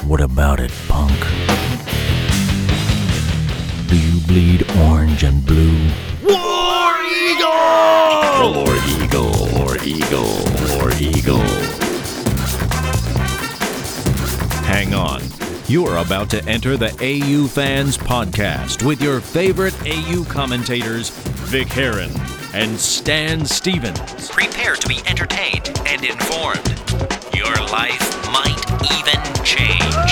What about it, punk? Do you bleed orange and blue? War Eagle! War Eagle! War Eagle! War Eagle! Hang on. You're about to enter the AU Fans Podcast with your favorite AU commentators, Vic Heron and Stan Stevens. Prepare to be entertained and informed. Your life might even change.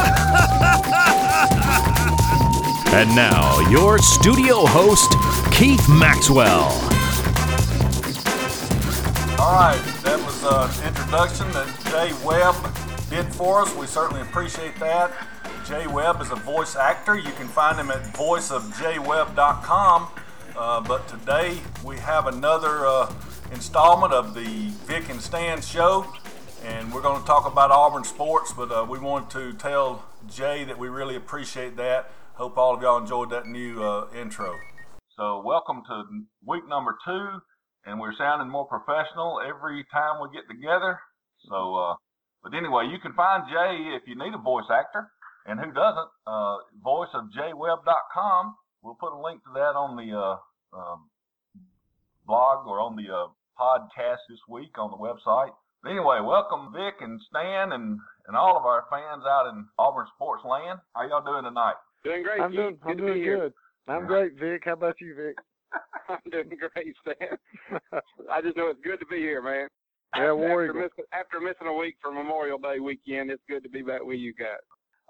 And now, your studio host, Keith Maxwell. All right, that was an introduction that Jay Webb did for us. We certainly appreciate that. Jay Webb is a voice actor. You can find him at voiceofjaywebb.com. But today we have another installment of the Vic and Stan show, and we're going to talk about Auburn sports, but we wanted to tell Jay that we really appreciate that. Hope all of y'all enjoyed that new intro. So welcome to week number 2, and we're sounding more professional every time we get together. So, but anyway, you can find Jay if you need a voice actor, and who doesn't, voiceofjaywebb.com. We'll put a link to that on the blog or on the podcast this week on the website. But anyway, welcome Vic and Stan and all of our fans out in Auburn sports land. How y'all doing tonight? Doing great. I'm doing good. I'm great, Vic. How about you, Vic? I'm doing great, Stan. I just know it's good to be here, man. Yeah, after missing a week for Memorial Day weekend, it's good to be back with you guys.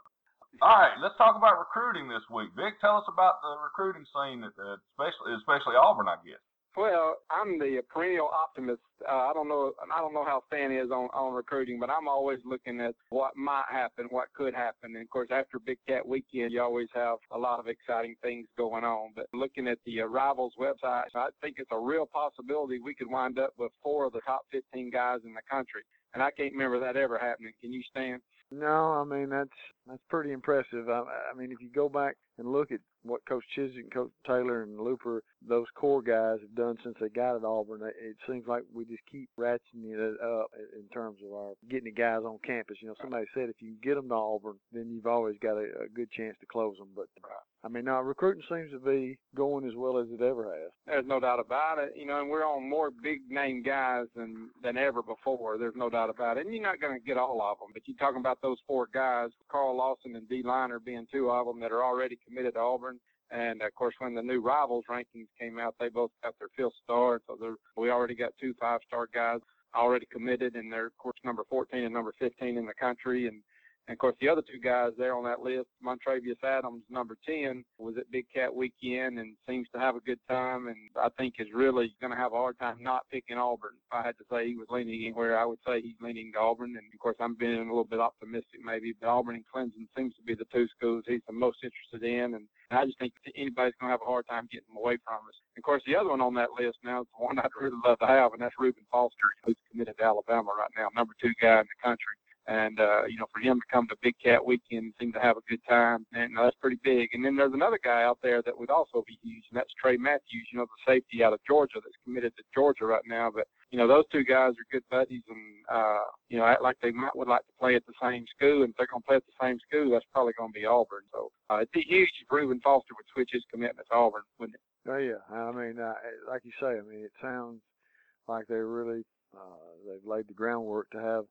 All right, let's talk about recruiting this week. Vic, tell us about the recruiting scene, especially Auburn, I guess. Well, I'm the perennial optimist. I don't know how Stan is on recruiting, but I'm always looking at what might happen, what could happen. And of course, after Big Cat Weekend, you always have a lot of exciting things going on. But looking at the Rivals website, I think it's a real possibility we could wind up with 4 of the top 15 guys in the country. And I can't remember that ever happening. Can you, Stan? No, I mean, that's pretty impressive. I mean, if you go back and look at what Coach Chiswick and Coach Taylor and Looper, those core guys have done since they got at Auburn, it seems like we just keep ratcheting it up in terms of our getting the guys on campus. You know, somebody said if you can get them to Auburn, then you've always got a good chance to close them. But, I mean, now recruiting seems to be going as well as it ever has. There's no doubt about it. You know, and we're on more big-name guys than ever before. There's no doubt about it. And you're not going to get all of them. But you're talking about those 4 guys, Carl Lawson and D. Liner being 2 of them that are already committed to Auburn. And, of course, when the new Rivals rankings came out, they both got their 5th star. So we already got 2 5-star guys already committed, and they're, of course, number 14 and number 15 in the country. And of course, the other 2 guys there on that list, Montravius Adams, number 10, was at Big Cat Weekend and seems to have a good time, and I think is really going to have a hard time not picking Auburn. If I had to say he was leaning anywhere, I would say he's leaning to Auburn. And, of course, I'm being a little bit optimistic maybe, but Auburn and Clemson seems to be the 2 schools he's the most interested in, and I just think anybody's going to have a hard time getting him away from us. And, of course, the other one on that list now is the one I'd really love to have, and that's Reuben Foster, who's committed to Alabama right now, number 2 guy in the country. And, you know, for him to come to Big Cat Weekend and seem to have a good time, and that's pretty big. And then there's another guy out there that would also be huge, and that's Trey Matthews, you know, the safety out of Georgia that's committed to Georgia right now. But, you know, those 2 guys are good buddies and, you know, act like they would like to play at the same school. And if they're going to play at the same school, that's probably going to be Auburn. So it'd be huge if Reuben Foster would switch his commitment to Auburn, wouldn't it? Oh, yeah. I mean, like you say, I mean, it sounds like they really they've laid the groundwork to have,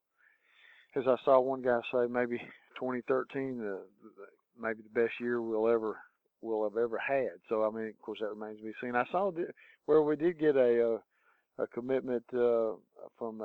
as I saw one guy say, maybe 2013, maybe the best year we'll have ever had. So I mean, of course, that remains to be seen. I saw where we did get a commitment from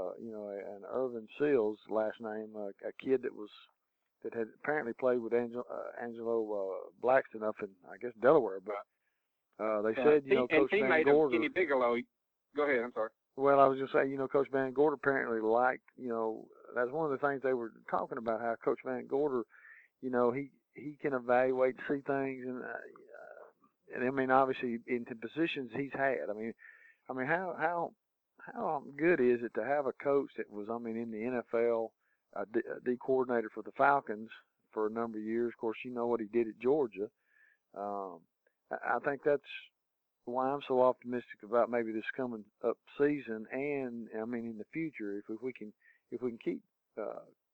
an Irvin Seals last name, a kid that had apparently played with Angelo Blackston up in, I guess, Delaware. But they said, you know, Coach Van Gorder. Kenny Bigelow. Go ahead. I'm sorry. Well, I was just saying, you know, Coach Van Gorder apparently liked, you know, that's one of the things they were talking about, how Coach Van Gorder, you know, he can evaluate, see things, and I mean, obviously, into positions he's had. I mean, how good is it to have a coach that was, I mean, in the NFL, a D coordinator for the Falcons for a number of years. Of course, you know what he did at Georgia. I think that's why I'm so optimistic about maybe this coming up season, and I mean in the future, if we can keep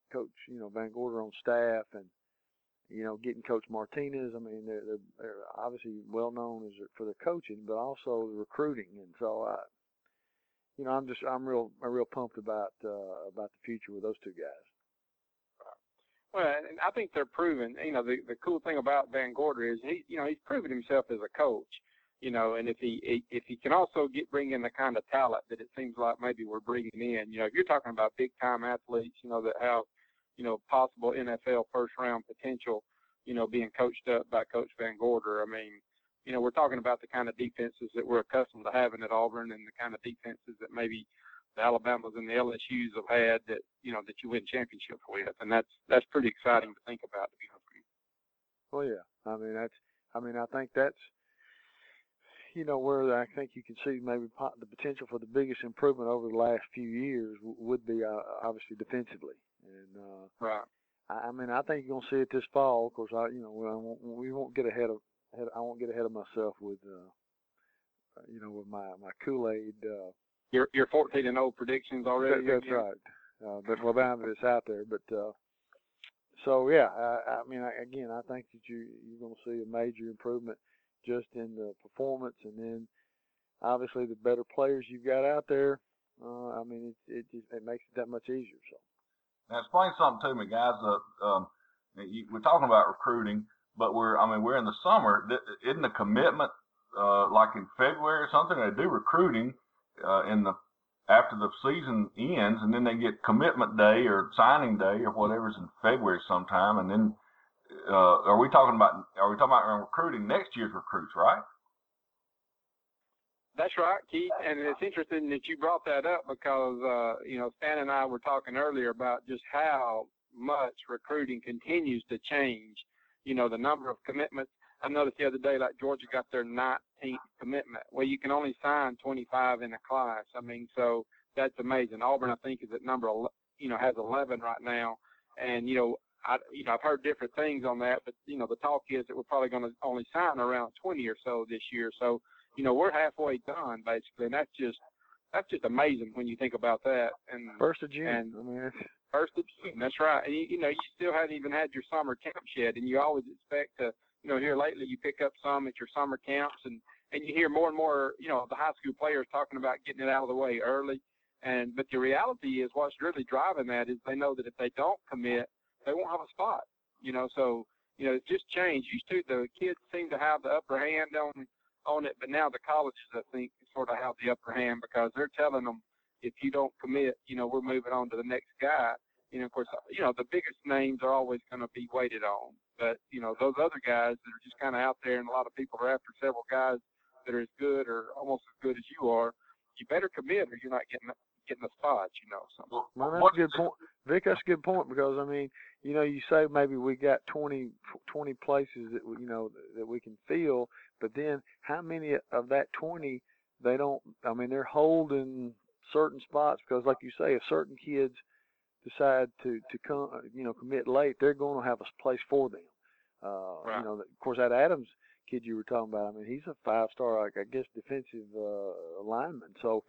Coach, Van Gorder on staff, and getting Coach Martinez. I mean, they're obviously well known for their coaching, but also the recruiting. And so I'm real pumped about the future with those two guys. Well, and I think they're proven. The cool thing about Van Gorder is he's proven himself as a coach. And if he can also bring in the kind of talent that it seems like maybe we're bringing in. If you're talking about big time athletes, that have possible NFL first round potential, being coached up by Coach Van Gorder. I mean, we're talking about the kind of defenses that we're accustomed to having at Auburn, and the kind of defenses that maybe the Alabamas and the LSUs have had that you win championships with, and that's pretty exciting to think about, to be honest with you. Well, yeah. I think that's where I think you can see maybe the potential for the biggest improvement over the last few years would be obviously defensively, and right. I think you're gonna see it this fall. Of course, we won't get ahead of. I won't get ahead of myself with with my Kool-Aid. Your 14-0 predictions already. That's right. But it's out there. But so yeah, I think that you're going to see a major improvement just in the performance, and then obviously the better players you've got out there. It makes it that much easier. So now explain something to me, guys. We're talking about recruiting, but we're in the summer. Isn't the commitment like in February or something? They do recruiting after the season ends, and then they get commitment day or signing day or whatever's in February sometime, and then are we talking about recruiting next year's recruits, right? That's right, Keith, and it's interesting that you brought that up because Stan and I were talking earlier about just how much recruiting continues to change. The number of commitments. I noticed the other day, like Georgia got their 19th commitment. Well, you can only sign 25 in a class. So that's amazing. Auburn, I think, is at number, has 11 right now. And, I've heard different things on that, but, the talk is that we're probably going to only sign around 20 or so this year. So, we're halfway done, basically. And that's just amazing when you think about that. And 1st of June. 1st of June, that's right. And, you still haven't even had your summer camps yet, and you always expect to, here lately you pick up some at your summer camps, and you hear more and more, the high school players talking about getting it out of the way early. But the reality is what's really driving that is they know that if they don't commit, they won't have a spot, So, it's just changed. The kids seem to have the upper hand on it, but now the colleges, I think, sort of have the upper hand because they're telling them, if you don't commit, we're moving on to the next guy. Of course, the biggest names are always going to be waited on. But, those other guys that are just kind of out there, and a lot of people are after several guys that are as good or almost as good as you are, you better commit or you're not getting a spot, So. Well, that's a good point. Vic, that's a good point because, you say maybe we got 20 places that, that we can fill, but then how many of that 20 they're holding certain spots because, like you say, if certain kids decide to come, commit late, they're going to have a place for them. Right. Of course, that Adams kid you were talking about, he's a 5-star, I guess, defensive lineman. So,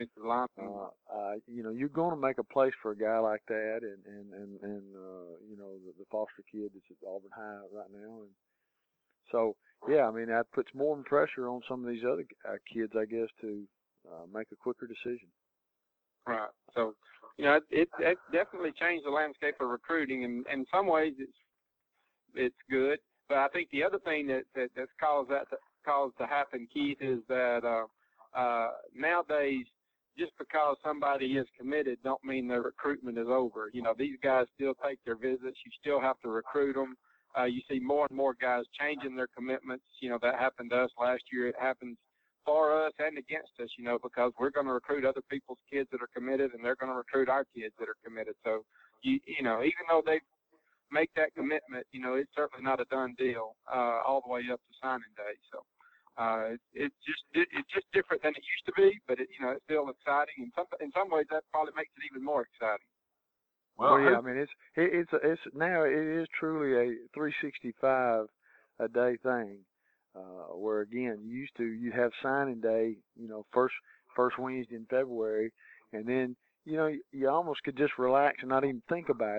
you're going to make a place for a guy like that, and the Foster kid that's at Auburn High right now, and so yeah, that puts more pressure on some of these other kids, I guess, to make a quicker decision. Right. So, it definitely changed the landscape of recruiting, and in some ways it's good. But I think the other thing that's caused to happen, Keith, is that nowadays, just because somebody is committed, don't mean their recruitment is over. These guys still take their visits. You still have to recruit them. You see more and more guys changing their commitments. That happened to us last year. It happens for us and against us, because we're going to recruit other people's kids that are committed, and they're going to recruit our kids that are committed. So, even though they make that commitment, it's certainly not a done deal all the way up to signing day. So, it's just different than it used to be, but it's still exciting. In some ways, that probably makes it even more exciting. Well, yeah, it's now it is truly a 365 a day thing. Where again, you'd have signing day, first Wednesday in February, and then you almost could just relax and not even think about it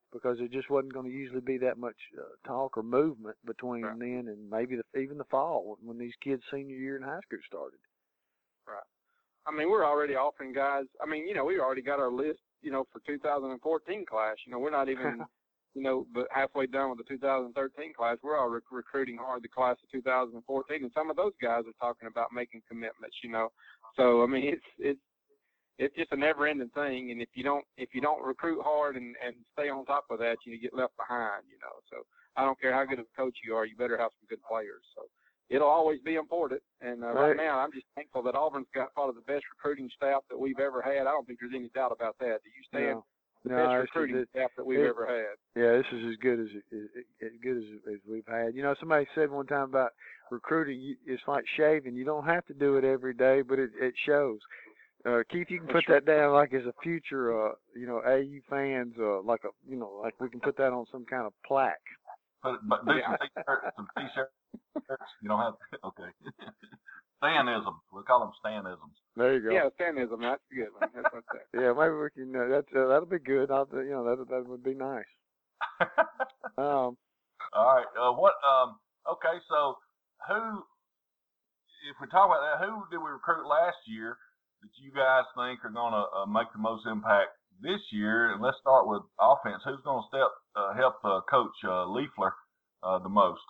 because there just wasn't going to usually be that much talk or movement between then and maybe even the fall when these kids' senior year in high school started. Right. I mean, we're already offering guys. I mean, we already got our list, for 2014 class. We're not even, but halfway done with the 2013 class. We're all recruiting hard the class of 2014, and some of those guys are talking about making commitments. So I mean, it's just a never-ending thing, and if you don't recruit hard and stay on top of that, you get left behind. So I don't care how good of a coach you are, you better have some good players. So it'll always be important. And right now, I'm just thankful that Auburn's got probably the best recruiting staff that we've ever had. I don't think there's any doubt about that. Do you stand the best recruiting staff that we've ever had? Yeah, this is as good as we've had. Somebody said one time about recruiting, it's like shaving. You don't have to do it every day, but it shows. Keith, you can put that down like as a future, AU fans, like we can put that on some kind of plaque. But do some t-shirts. You don't have to. Okay. Stanism. We call them Stanisms. There you go. Yeah, Stanism. That's a good one. That's what's that. Yeah, maybe we can. That'll be good. That would be nice. All right. Okay. So if we talk about that, who did we recruit last year that you guys think are going to make the most impact this year? And let's start with offense. Who's going to help Coach Leifler the most?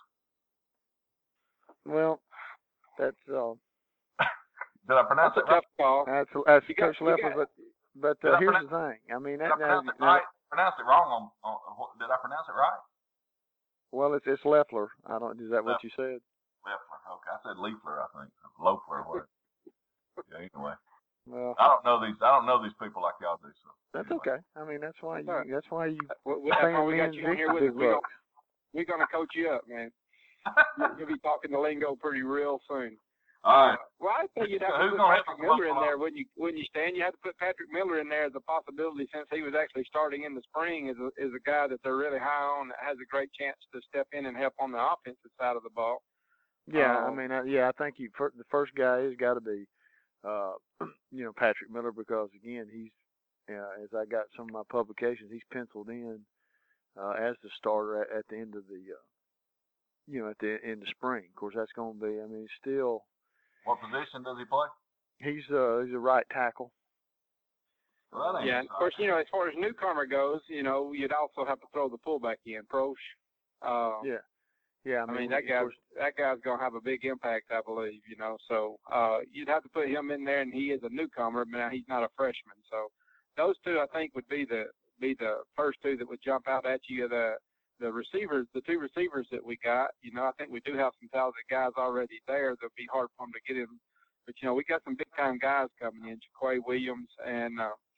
Well, that's did I pronounce it right? That's Coach Leifler, but here's the thing. I mean, did I pronounce it right? Pronounced it wrong did I pronounce it right? Well, it's Leffler. Is that what you said? Leffler. Okay, I said Leifler. I think Loeffler. Whatever. Yeah. Anyway. Well, I don't know these people like y'all do. So that's anyway. okay. I mean, that's why you. That's why we got you in here with us. We're gonna coach you up, man. You'll be talking the lingo pretty real soon. All right. Well, I think you'd have to put Patrick Miller in there when you stand. You have to put Patrick Miller in there as a possibility, since he was actually starting in the spring as a guy that they're really high on, that has a great chance to step in and help on the offensive side of the ball. Yeah, I mean, I think the first guy has got to be, Patrick Miller, because again, he's, as I got some of my publications, he's penciled in as the starter at the end of the, in the spring. Of course, that's going to be. I mean, still. What position does he play? He's a right tackle. Well, yeah, of course, as far as newcomer goes, you'd also have to throw the fullback in, Prosch. Yeah, I mean that guy's gonna have a big impact, I believe. So you'd have to put him in there, and he is a newcomer, but now he's not a freshman. So those two, I think, would be the first two that would jump out at you. The receivers, the two receivers that we got, I think we do have some talented guys already there. That'll be hard for them to get in, but we got some big time guys coming in, Jaquay Williams and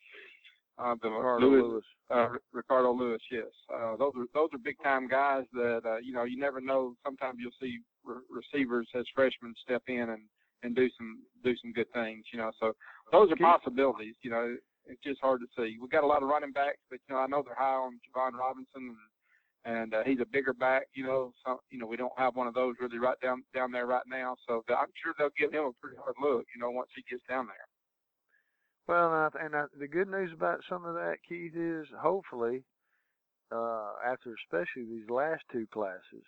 Ricardo Lewis. Yes, those are big time guys that you never know. Sometimes you'll see receivers as freshmen step in and do some good things. So those are possibilities. It's just hard to see. We got a lot of running backs, but I know they're high on Javon Robinson, and he's a bigger back. So we don't have one of those really right down there right now. So I'm sure they'll give him a pretty hard look. Once he gets down there. Well, and the good news about some of that, Keith, is hopefully after especially these last two classes,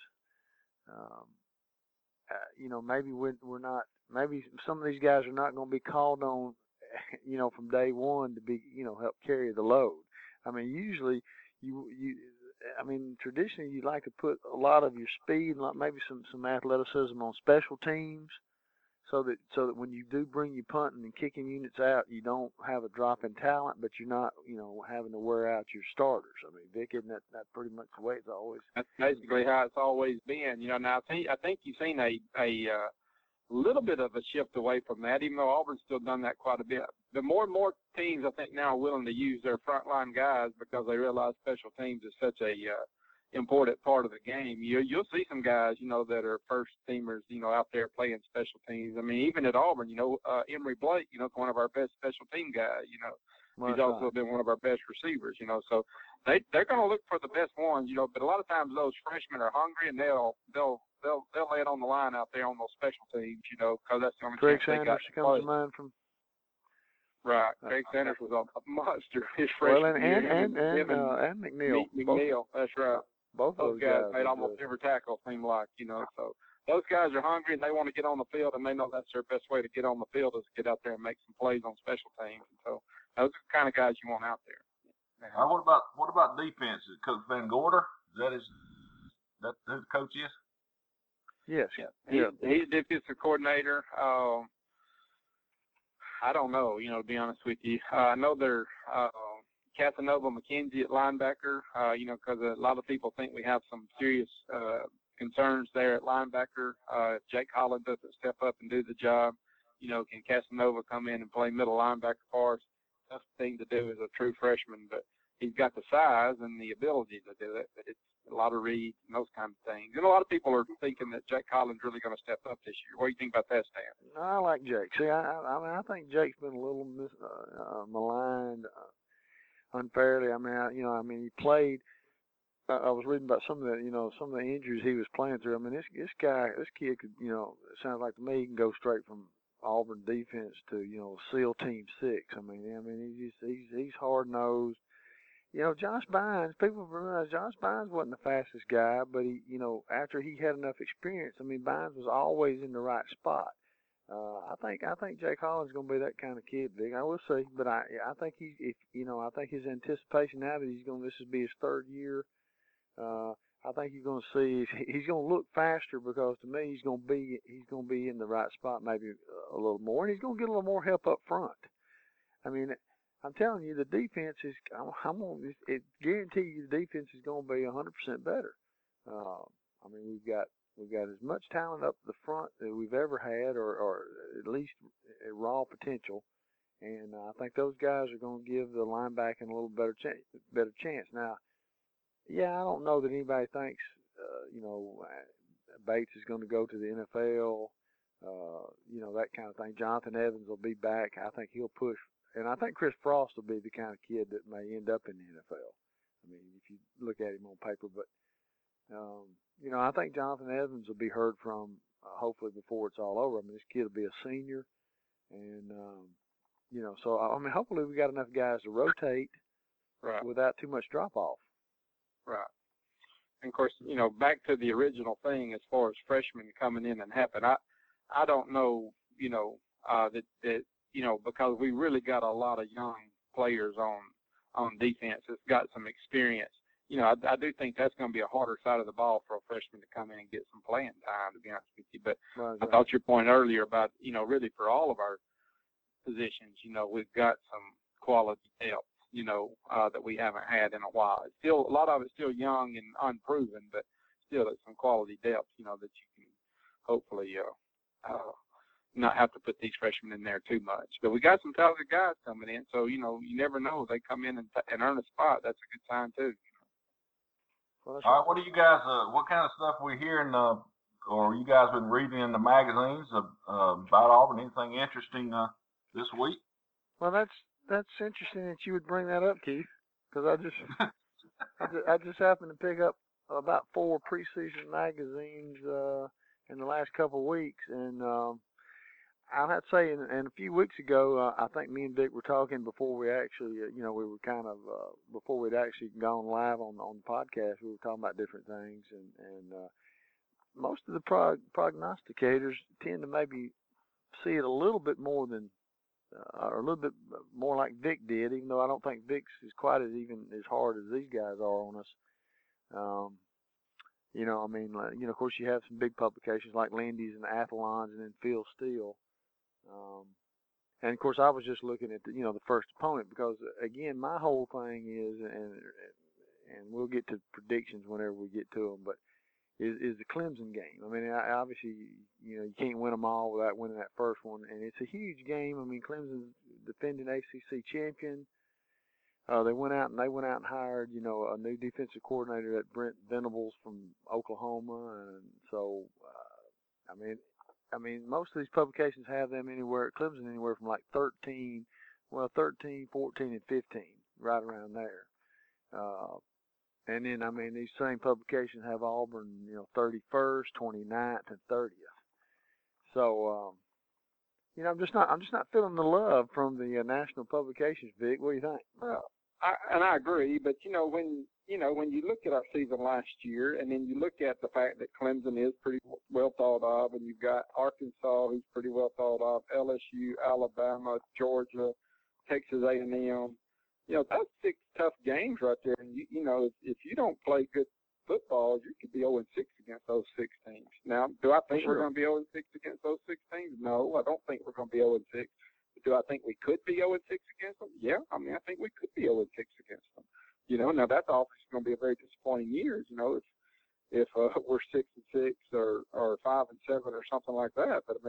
maybe we're not. Maybe some of these guys are not going to be called on, from day one to be, help carry the load. I mean, usually traditionally you like to put a lot of your speed, like maybe some athleticism on special teams, so that when you do bring your punting and kicking units out, you don't have a drop in talent, but you're not, having to wear out your starters. I mean, Vic, isn't that pretty much the way it's always? That's basically how it's always been. Now I think you've seen a little bit of a shift away from that, even though Auburn's still done that quite a bit. The more and more teams, I think, now are willing to use their frontline guys because they realize special teams is such a important part of the game. You'll see some guys, that are first teamers, out there playing special teams. I mean, even at Auburn, Emory Blake, is one of our best special team guys. He's also been one of our best receivers. So they're going to look for the best ones. But a lot of times those freshmen are hungry, and they'll lay it on the line out there on those special teams. Because that's the only Craig chance they got. Sanders comes to mind from. Right. Craig Sanders was a monster his freshman year. And McNeil. McNeil, that's right. Both those guys made almost every tackle, it seemed like, So those guys are hungry and they want to get on the field, and they know that's their best way to get on the field is to get out there and make some plays on special teams. And so those are the kind of guys you want out there. What about defense? Is Coach Van Gorder? Is that who the coach is? Yes. Yeah. He's defensive coordinator. I don't know, to be honest with you. I know they're Casanova McKenzie at linebacker, because a lot of people think we have some serious concerns there at linebacker. If Jake Holland doesn't step up and do the job, can Casanova come in and play middle linebacker for us? Tough thing to do as a true freshman, but he's got the size and the ability to do it, but it's a lot of reads and those kind of things. And a lot of people are thinking that Jake Holland's really going to step up this year. What do you think about that, Stan? I like Jake. See, I think Jake's been a little maligned unfairly. He played. I was reading about some of the injuries he was playing through. This kid could, it sounds like to me he can go straight from Auburn defense to SEAL Team 6. He's hard nosed. Josh Bynes, people realize Josh Bynes wasn't the fastest guy, but he, after he had enough experience, Bynes was always in the right spot. I think Jake Holland's going to be that kind of kid, Vic. I will see, but I think I think his anticipation now that this will be his third year. I think you're going to see he's going to look faster because to me he's going to be in the right spot maybe a little more, and he's going to get a little more help up front. I'm telling you, the defense is. It guarantee you the defense is going to be 100% better. We've got as much talent up the front that we've ever had, or at least a raw potential. And I think those guys are going to give the linebacking a little better chance. Now, I don't know that anybody thinks, Bates is going to go to the NFL, that kind of thing. Jonathan Evans will be back. I think he'll push. And I think Chris Frost will be the kind of kid that may end up in the NFL. If you look at him on paper. But, I think Jonathan Evans will be heard from hopefully before it's all over. This kid will be a senior. And, hopefully we got enough guys to rotate without too much drop-off. Right. And, of course, back to the original thing as far as freshmen coming in and happen. I don't know, that because we really got a lot of young players on defense that's got some experience. I do think that's going to be a harder side of the ball for a freshman to come in and get some playing time, to be honest with you. But I thought your point earlier about, really for all of our positions, we've got some quality depth, that we haven't had in a while. It's still, a lot of it's still young and unproven, but still it's some quality depth, that you can hopefully not have to put these freshmen in there too much. But we got some talented guys coming in, so, you never know. If they come in and earn a spot, that's a good sign, too. All right, what do you guys, what kind of stuff we hearing, or you guys been reading in the magazines about Auburn? Anything interesting this week? Well, that's interesting that you would bring that up, Keith, because I just happened to pick up about 4 preseason magazines in the last couple of weeks, and I'd have to say, and a few weeks ago, I think me and Vic were talking before we actually, we were kind of, before we'd actually gone live on the podcast, we were talking about different things, and most of the prognosticators tend to maybe see it a little bit more than, or a little bit more like Vic did, even though I don't think Vic's is quite as hard as these guys are on us. Of course you have some big publications like Lindy's and Athlon's and then Phil Steele. And of course I was just looking at the first opponent because again, my whole thing is, and we'll get to predictions whenever we get to them, but is the Clemson game. Obviously, you can't win them all without winning that first one, and it's a huge game. Clemson's defending ACC champion. They went out and hired, a new defensive coordinator at Brent Venables from Oklahoma, and so, most of these publications have them Clemson anywhere from like 13, 14, and 15, right around there. And then, these same publications have Auburn, 31st, 29th, and 30th. So, I'm just not feeling the love from the national publications, Vic. What do you think? Well, I agree, but when you look at our season last year, and then you look at the fact that Clemson is pretty well thought of, and you've got Arkansas, who's pretty well thought of, LSU, Alabama, Georgia, Texas A&M. That's 6 tough games right there. And if you don't play good football, you could be 0-6 against those 6 teams. Now, do I think we're going to be 0-6 against those 6 teams? No, I don't think we're going to be 0-6. Do I think we could be 0-6 against them? Yeah, I think we could be 0-6 against them. Now that's obviously going to be a very disappointing year. If we're 6-6 or 5-7 or something like that. But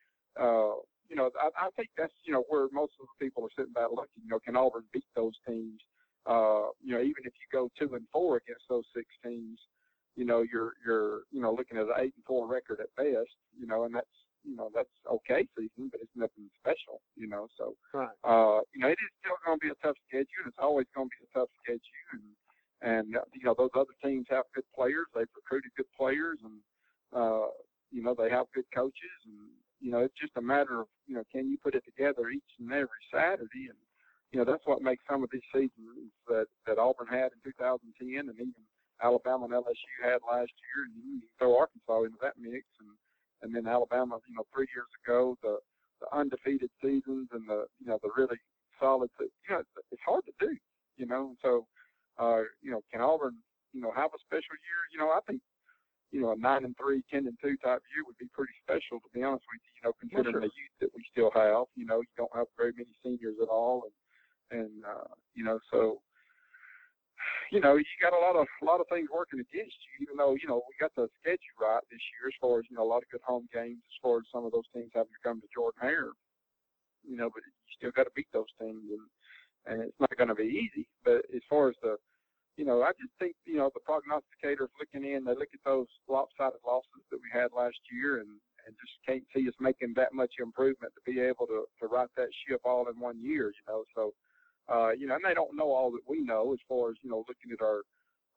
I think that's where most of the people are sitting back looking. Can Auburn beat those teams? Even if you go 2-4 against those 6 teams, you're looking at an 8-4 record at best. And that's okay season, but it's nothing special. So right. It is still going to be a tough schedule, and it's always going to be a tough schedule. And those other teams have good players. They've recruited good players, and they have good coaches, and it's just a matter of can you put it together each and every Saturday, and that's what makes some of these seasons that Auburn had in 2010, and even Alabama and LSU had last year, and you can throw Arkansas into that mix, and then Alabama, 3 years ago, the undefeated seasons and the really solid, it's hard to do, So, can Auburn, have a special year? I think, a 9-3, 10-2 type year would be pretty special, to be honest with you. Considering the youth that we still have, you don't have very many seniors at all, and so. You got a lot of things working against you, even though, we got the schedule right this year as far as, a lot of good home games as far as some of those teams having to come to Jordan-Hare, but you still got to beat those teams, and it's not going to be easy. But as far as the, I just think, the prognosticators looking in, they look at those lopsided losses that we had last year and just can't see us making that much improvement to be able to right that ship all in 1 year, so. And they don't know all that we know as far as, looking at our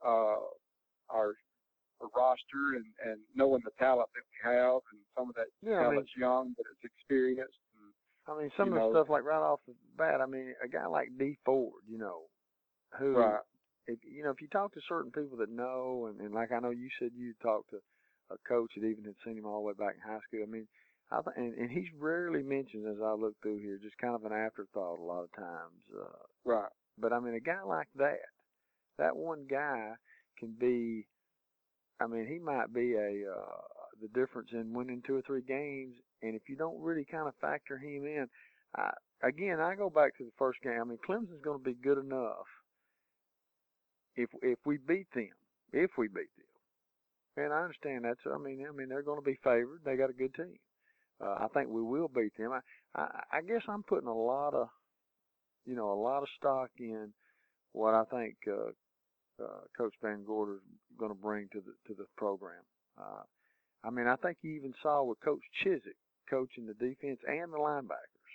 roster and knowing the talent that we have, and some of that talent's young, but it's experienced. And, some of the stuff, like right off the bat, a guy like D. Ford, who, right. if you talk to certain people that know, and like I know you said you talked to a coach that even had seen him all the way back in high school, and he's rarely mentioned, as I look through here, just kind of an afterthought a lot of times. Right. But, a guy like that one guy can be, he might be the difference in winning 2 or 3 games. And if you don't really kind of factor him in, I go back to the first game. Clemson's going to be good enough if we beat them. If we beat them. And I understand that's, they're going to be favored. They got a good team. I think we will beat them. I guess I'm putting a lot of stock in what I think Coach Van Gorder is going to bring to the program. I think you even saw with Coach Chiswick coaching the defense and the linebackers.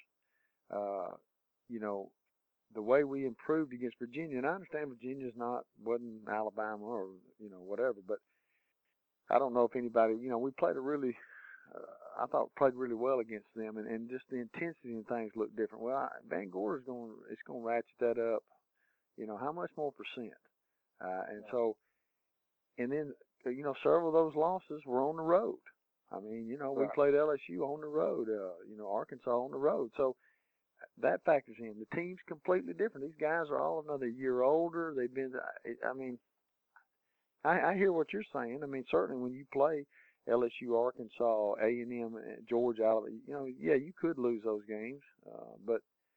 The way we improved against Virginia, and I understand wasn't Alabama or whatever, but I don't know if anybody. We played I thought played really well against them, and just the intensity and things look different. Well, Van Gorder's going to ratchet that up, how much more percent? So, and then, several of those losses were on the road. We played LSU on the road, Arkansas on the road. So that factors in. The team's completely different. These guys are all another year older. They've been, I hear what you're saying. Certainly when you play LSU, Arkansas, A&M, Georgia, Alabama, you could lose those games. But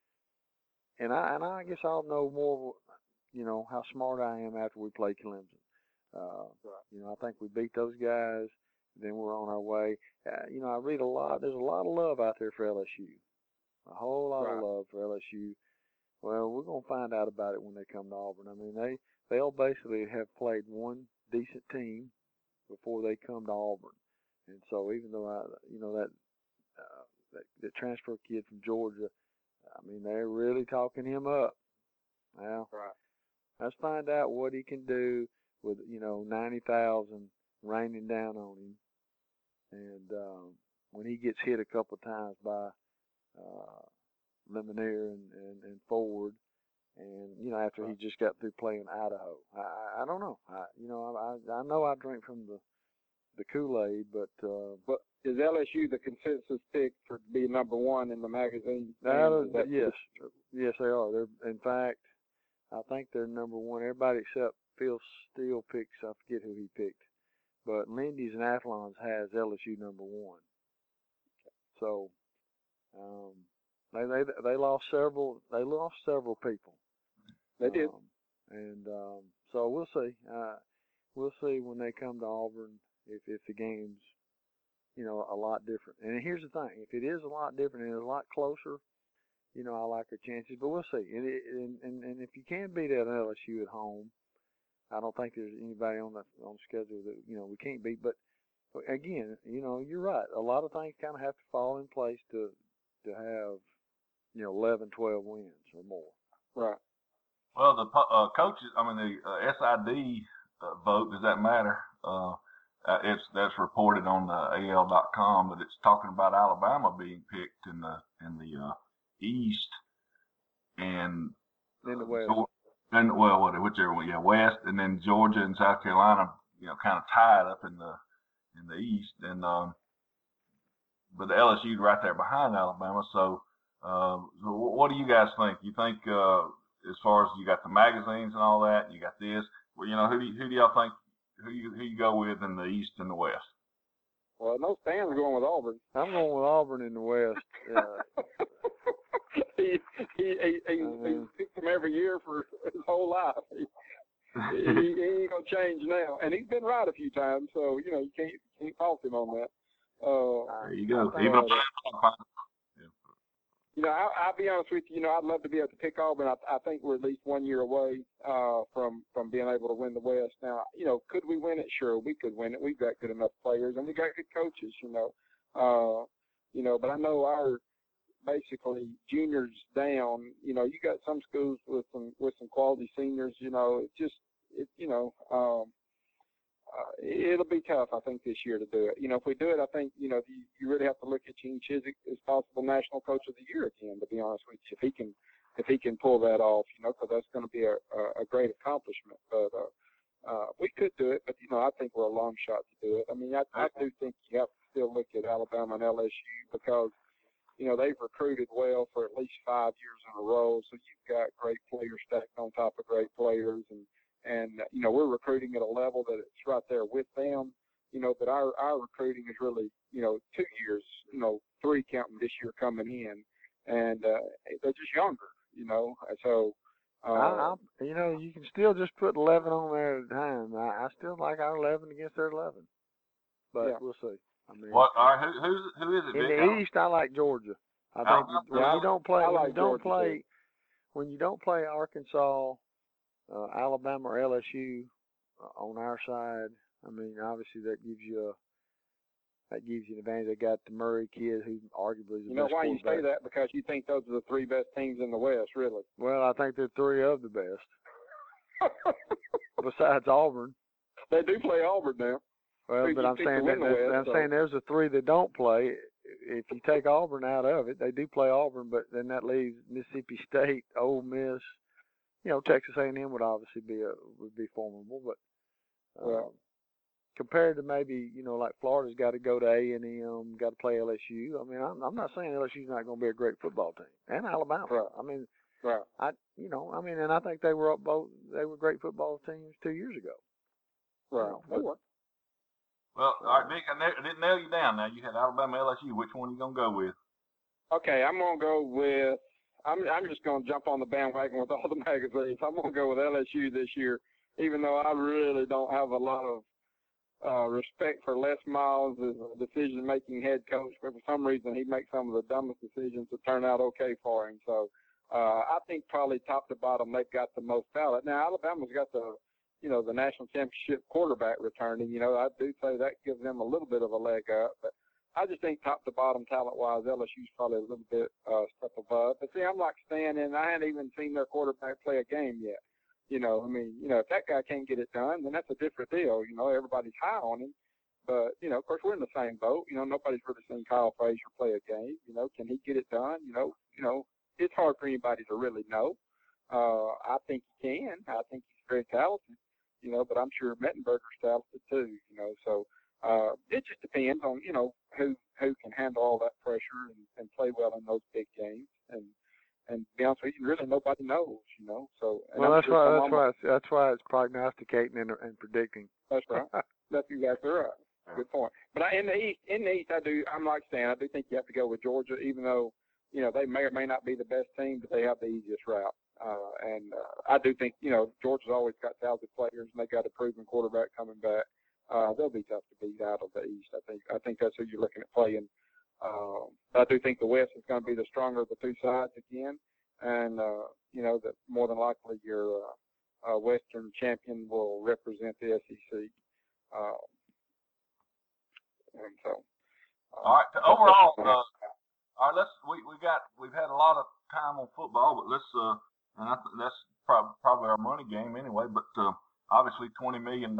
I guess I'll know more, how smart I am after we play Clemson. I think we beat those guys, then we're on our way. I read a lot. There's a lot of love out there for LSU. A whole lot of love for LSU. Well, we're going to find out about it when they come to Auburn. They'll basically have played one decent team before they come to Auburn. And so even though that transfer kid from Georgia, they're really talking him up. Well, let's find out what he can do with 90,000 raining down on him, and when he gets hit a couple of times by Lemonnier and Ford, and after he just got through playing Idaho. I don't know. I know I drink from the Kool-Aid, but is LSU the consensus pick for to be number one in the magazine? Yes, they are. They're, in fact, I think they're number one. Everybody except Phil Steele picks. I forget who he picked, but Lindy's and Athlon's has LSU number one. So, they lost several. They lost several people. They did. So we'll see. We'll see when they come to Auburn if the game's a lot different. And here's the thing: if it is a lot different and it's a lot closer, I like our chances. But we'll see. And if you can't beat that LSU at home, I don't think there's anybody on the schedule that we can't beat. But again, you're right. A lot of things kind of have to fall in place to have 11, 12 wins or more. Right. Well, the coaches, the SID vote, does that matter? That's reported on the AL.com, but it's talking about Alabama being picked in the East and in the West. Whichever one, West, and then Georgia and South Carolina, kind of tied up in the East, and but the LSU right there behind Alabama. So, what do you guys think? You think as far as you got the magazines and all that, you got this. Well, who do y'all think? Who you go with in the East and the West? Well, no Stan's going with Auburn. I'm going with Auburn in the West. He picks them every year for his whole life. He ain't gonna change now, and he's been right a few times. So you can't fault him on that. There you go. I'll be honest with you. I'd love to be able to pick Auburn. I think we're at least 1 year away from being able to win the West. Now, could we win it? Sure, we could win it. We've got good enough players, and we got good coaches. But I know our basically juniors down. You got some schools with some quality seniors. It'll be tough, I think, this year to do it. If we do it, I think, you really have to look at Gene Chizik as possible National Coach of the Year again, to be honest with you, if he can pull that off, because that's going to be a great accomplishment. But we could do it, but, I think we're a long shot to do it. I do think you have to still look at Alabama and LSU because, they've recruited well for at least 5 years in a row, so you've got great players stacked on top of great players, and we're recruiting at a level that it's right there with them, but our recruiting is really, 2 years, 3 counting this year coming in, and they're just younger, so. You can still just put 11 on there at a time. I still like our 11 against their 11, but we'll see. All right, who is it? In the East, I like Georgia. I think when you don't play Arkansas, Alabama or LSU on our side, obviously that gives you an advantage. They got the Murray kid, who arguably is the best why quarterback. You say that? Because you think those are the 3 best teams in the West, really? Well, I think they're 3 of the best. Besides Auburn. They do play Auburn now. Well, but I'm saying there's the 3 that don't play. If you take Auburn out of it, they do play Auburn, but then that leaves Mississippi State, Ole Miss. Texas A&M would obviously be formidable, but compared to maybe like Florida's got to go to A&M, got to play LSU. I'm not saying LSU's not going to be a great football team, and Alabama. Right. Right. And I think they were great football teams 2 years ago. Right. Well, all right, Vic, I didn't nail you down. Now you had Alabama, LSU. Which one are you gonna go with? Okay, I'm gonna go with. I'm just gonna jump on the bandwagon with all the magazines. I'm gonna go with LSU this year, even though I really don't have a lot of respect for Les Miles as a decision-making head coach. But for some reason, he makes some of the dumbest decisions that turn out okay for him. So I think probably top to bottom, they've got the most talent. Now Alabama's got the national championship quarterback returning. I do say that gives them a little bit of a leg up, but I just think top to bottom talent-wise, LSU's probably a little bit step above. But see, I'm like Stan, and I hadn't even seen their quarterback play a game yet. If that guy can't get it done, then that's a different deal. Everybody's high on him. But, you know, of course, we're in the same boat. You know, nobody's really seen Kyle Frazier play a game. You know, can he get it done? You know, it's hard for anybody to really know. I think he can. I think he's very talented, you know, but I'm sure Mettenberger's talented too, you know. So it just depends on, you know, who can handle all that pressure and play well in those big games. And to be honest with you, really nobody knows, you know. So well, that's why it's prognosticating and predicting. That's right. That's exactly right. Good point. But in the East, I'm like Stan. I do think you have to go with Georgia, even though, you know, they may or may not be the best team, but they have the easiest route. And I do think, you know, Georgia's always got talented players, and they got a proven quarterback coming back. They'll be tough to beat out of the East. I think that's who you're looking at playing. But I do think the West is going to be the stronger of the two sides again, and you know that more than likely your Western champion will represent the SEC. And so, all right. Overall, all right. We've had a lot of time on football, but let's and that's probably our money game anyway. But obviously, $20 million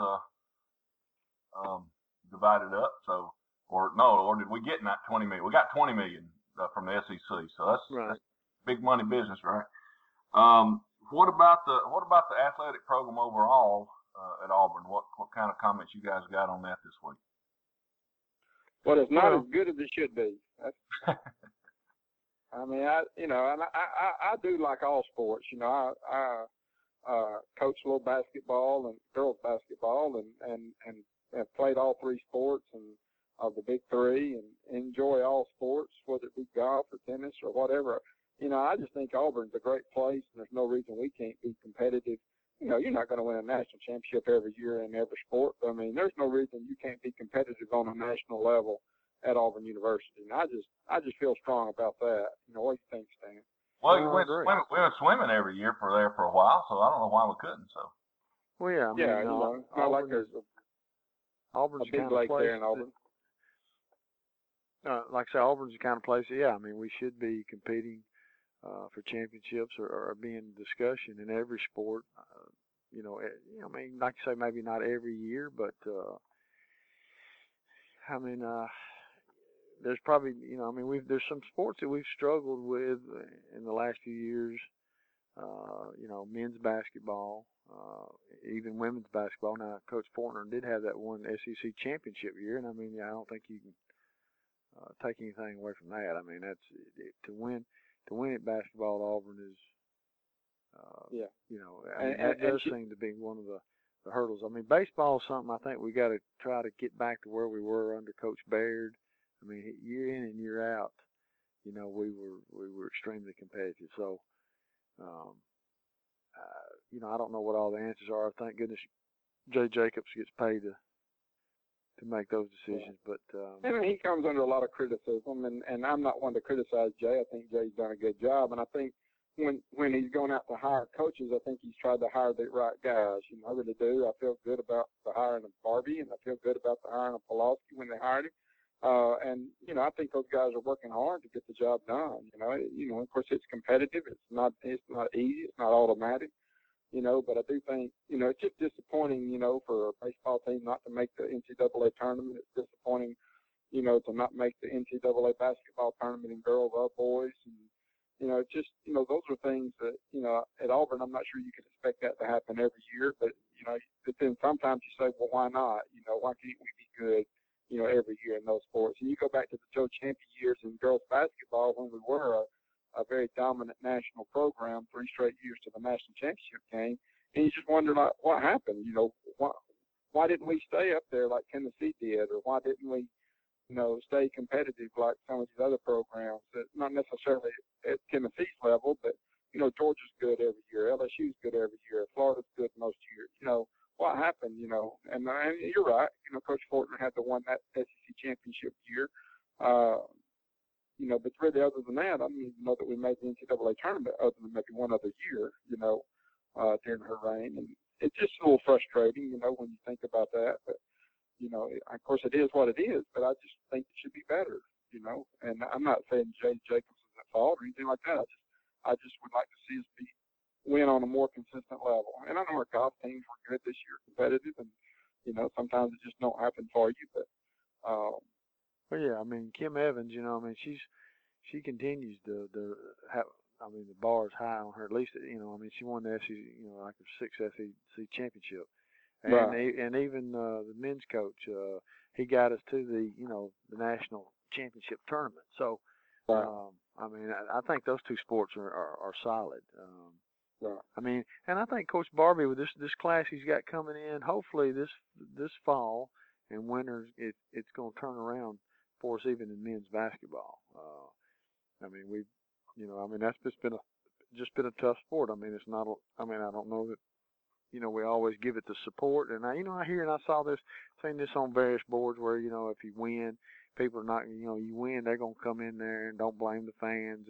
divided up. So, or did we get not 20 million? We got 20 million from the SEC. So that's, right. That's big money business, right? What about the athletic program overall at Auburn? What kind of comments you guys got on that this week? Well, it's not as good as it should be. I mean, I do like all sports. You know, I coach a little basketball and girls basketball, and have played all three sports and of the big three, and enjoy all sports, whether it be golf or tennis or whatever. You know, I just think Auburn's a great place, and there's no reason we can't be competitive. You know, you're not going to win a national championship every year in every sport. But, I mean, there's no reason you can't be competitive on a national level at Auburn University. And I just feel strong about that. You know, what do you think, Stan? Well, we went swimming every year for a while, so I don't know why we couldn't. So. Well, yeah, I mean, you know, it's not like there's Auburn's a big kind of lake place there in Auburn. Like I say, Auburn's the kind of place. Yeah, I mean, we should be competing for championships or be in discussion in every sport. You know, I mean, like I say, maybe not every year, but I mean, there's probably, you know, I mean, there's some sports that we've struggled with in the last few years. You know, men's basketball, even women's basketball. Now, Coach Fortner did have that one SEC championship year, and I mean, I don't think you can take anything away from that. I mean, that's to win at basketball at Auburn is, you know, I mean, that does seem to be one of the hurdles. I mean, baseball is something I think we got to try to get back to where we were under Coach Baird. I mean, year in and year out, you know, we were extremely competitive. So, you know, I don't know what all the answers are. Thank goodness Jay Jacobs gets paid to make those decisions. But and he comes under a lot of criticism, and I'm not one to criticize Jay. I think Jay's done a good job, and I think when he's going out to hire coaches, I think he's tried to hire the right guys. You know, I really do. I feel good about the hiring of Barbie, and I feel good about the hiring of Pulaski when they hired him. And you know, I think those guys are working hard to get the job done. You know, of course, it's competitive. It's not easy. It's not automatic. You know, but I do think, you know, it's just disappointing, you know, for a baseball team not to make the NCAA tournament. It's disappointing, you know, to not make the NCAA basketball tournament in girls or boys. And, you know, just, you know, those are things that, you know, at Auburn, I'm not sure you can expect that to happen every year. But, you know, but then sometimes you say, well, why not? You know, why can't we be good, you know, every year in those sports? And you go back to the Joe Champion years in girls basketball when we were a very dominant national program, 3 straight years to the national championship game, and you just wonder, like, what happened? You know, why didn't we stay up there like Tennessee did, or why didn't we, you know, stay competitive like some of these other programs that not necessarily at Tennessee's level, but, you know, Georgia's good every year, LSU's good every year, Florida's good most years. You know, what happened? You know, and you're right. You know, Coach Fortner had the one that SEC championship year. You know, but really, other than that, I don't even know that we made the NCAA tournament other than maybe one other year, you know, during her reign. And it's just a little frustrating, you know, when you think about that. But, you know, of course, it is what it is, but I just think it should be better, you know. And I'm not saying Jay Jacobs is at fault or anything like that. I just would like to see us win on a more consistent level. And I know our golf teams were good this year, competitive, and You know, sometimes it just don't happen for you. But well, yeah, I mean, Kim Evans, you know, I mean, she continues to have. I mean, the bar's high on her. At least, you know, I mean, she won the SEC, you know, like her 6th SEC championship, and right. and even the men's coach, he got us to the, you know, the national championship tournament. So, Right. I mean, I think those two sports are solid. Right. I mean, and I think Coach Barbie, with this class he's got coming in, hopefully this fall and winter, it's going to turn around for us even in men's basketball. I mean, you know, I mean, that's just been a tough sport. I mean, it's not. I mean, I don't know that, you know, we always give it the support. And I, you know, I hear and I seen this on various boards where, you know, if you win, people are not, you know, you win, they're gonna come in there and don't blame the fans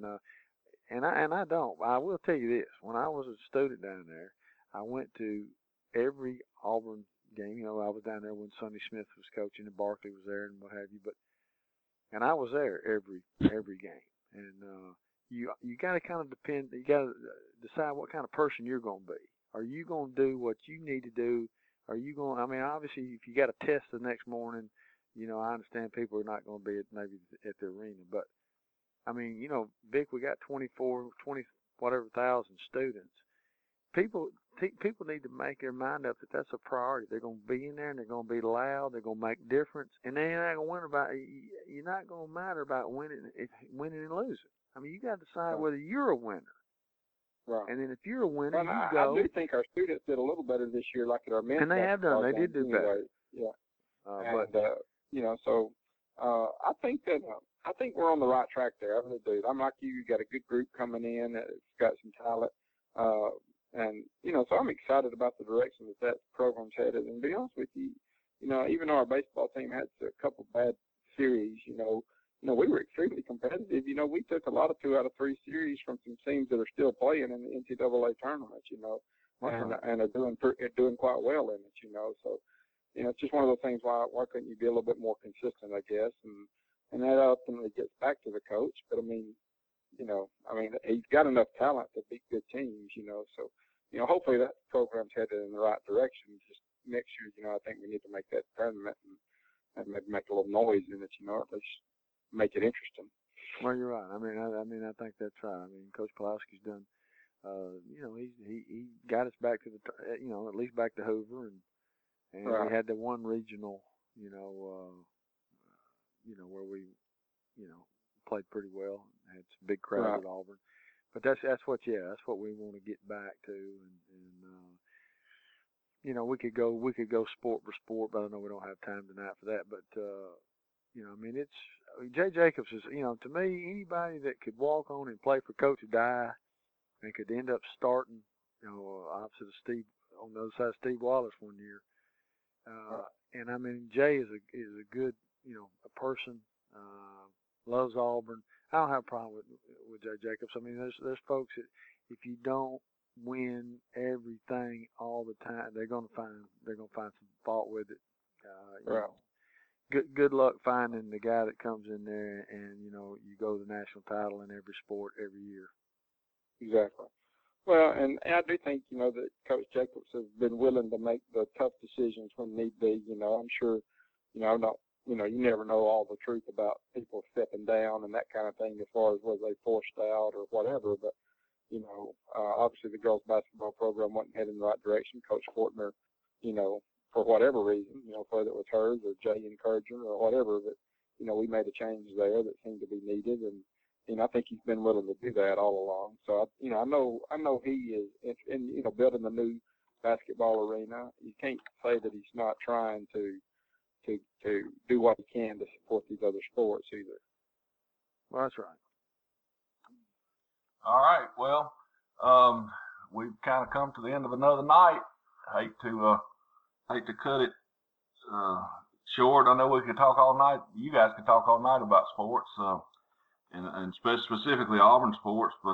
and I don't. I will tell you this: when I was a student down there, I went to every Auburn game. You know, I was down there when Sonny Smith was coaching and Barkley was there and what have you. And I was there every game. And you got to kind of depend. You got to decide what kind of person you're going to be. Are you going to do what you need to do? Are you going? I mean, obviously, if you got a test the next morning, you know, I understand people are not going to be maybe at the arena, but I mean, you know, Vic, we got 20 whatever thousand students. People need to make their mind up that that's a priority. They're going to be in there and they're going to be loud. They're going to make a difference, and they're not going to wonder about. You're not going to matter about winning and losing. I mean, you got to decide whether you're a winner. Right. And then if you're a winner, well, you I go. do think our students did a little better this year, like at our men's. And they have done. They did do anyway. better. Yeah. But you know, so I think we're on the right track there. I really do. I'm like you got a good group coming in that's got some talent. And, you know, so I'm excited about the direction that program's headed. And to be honest with you, you know, even though our baseball team had a couple bad series, you know, we were extremely competitive. You know, we took a lot of 2 out of 3 series from some teams that are still playing in the NCAA tournament, you know, and are doing quite well in it, you know. So, you know, it's just one of those things. Why couldn't you be a little bit more consistent, I guess? And that ultimately gets back to the coach. But I mean, you know, he's got enough talent to beat good teams, you know. So, you know, hopefully that program's headed in the right direction. Just next year, you know, I think we need to make that tournament and maybe make a little noise in it, you know, at least make it interesting. Well, you're right. I mean, I think that's right. I mean, Coach Pulaski's done. You know, he got us back to the, you know, at least back to Hoover, and right. We had the one regional, you know, where we, you know, played pretty well. Had some big crowds right. at Auburn, but that's what we want to get back to, and you know, we could go sport for sport, but I know we don't have time tonight for that. But you know, I mean, Jay Jacobs is, you know, to me, anybody that could walk on and play for Coach Dye and could end up starting, you know, opposite of Steve on the other side of Steve Wallace one year. And I mean, Jay is a good, you know, a person. Loves Auburn. I don't have a problem with Jay Jacobs. I mean, there's folks that if you don't win everything all the time, they're gonna find some fault with it. You right. know, good luck finding the guy that comes in there and, you know, you go to the national title in every sport every year. Exactly. Well, and I do think, you know, that Coach Jacobs has been willing to make the tough decisions when need be. You know, I'm sure, you know, you never know all the truth about people stepping down and that kind of thing as far as whether they forced out or whatever. But, you know, obviously the girls basketball program wasn't heading in the right direction. Coach Fortner, you know, for whatever reason, you know, whether it was hers or Jay encouraging or whatever, but, you know, we made a change there that seemed to be needed. And, you know, I think he's been willing to do that all along. So, you know, I know he is in, you know, building the new basketball arena. You can't say that he's not trying to do what he can to support these other sports either. Well, that's right. All right. Well, we've kind of come to the end of another night. Hate to cut it short. I know we could talk all night. You guys could talk all night about sports, and specifically Auburn sports. But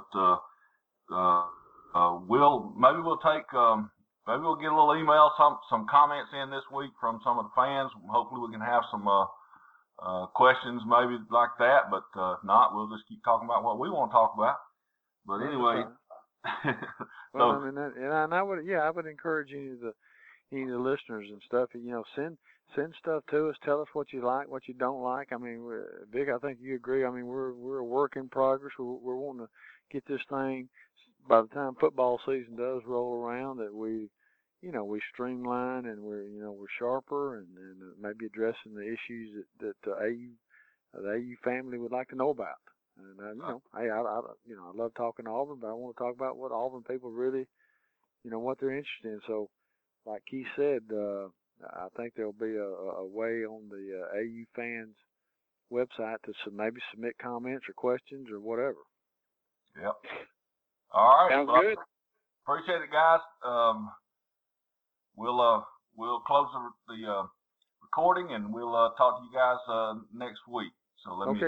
maybe we'll get a little email, some comments in this week from some of the fans. Hopefully we can have some questions maybe like that. But if not, we'll just keep talking about what we want to talk about. But anyway, well, I mean, and I would encourage any of the, any of the listeners and stuff, send stuff to us. Tell us what you like, what you don't like. I mean, Vic, I think you agree. I mean, we're a work in progress. We're wanting to get this thing, by the time football season does roll around, that we streamline and we're sharper and maybe addressing the issues that the AU family would like to know about. And hey, I love talking to Auburn, but I want to talk about what Auburn people really, what they're interested in. So, like Keith said, I think there'll be a way on the AU fans website to maybe submit comments or questions or whatever. Yep. All right. Sounds good. Appreciate it, guys. We'll close the recording, and we'll talk to you guys next week. So let me.